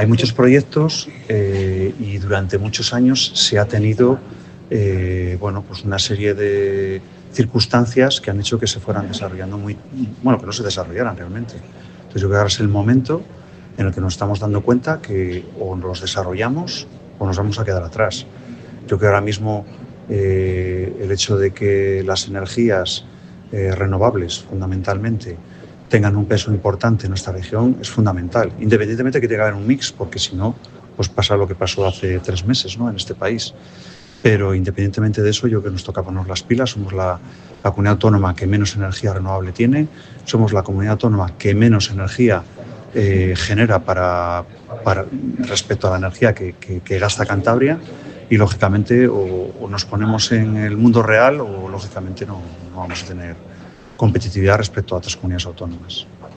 Hay muchos proyectos y durante muchos años se ha tenido pues una serie de circunstancias que han hecho que se fueran desarrollando que no se desarrollaran realmente. Entonces yo creo que ahora es el momento en el que nos estamos dando cuenta que o los desarrollamos o nos vamos a quedar atrás. Yo creo que ahora mismo el hecho de que las energías renovables fundamentalmente tengan un peso importante en nuestra región es fundamental, independientemente de que tenga que haber un mix, porque si no, pues pasa lo que pasó hace 3 meses, ¿no?, en este país. Pero independientemente de eso, yo creo que nos toca ponernos las pilas. Somos la comunidad autónoma que menos energía renovable tiene, somos la comunidad autónoma que menos energía genera respecto a la energía que gasta Cantabria, y lógicamente o nos ponemos en el mundo real o lógicamente no vamos a tener competitividad respecto a otras comunidades autónomas.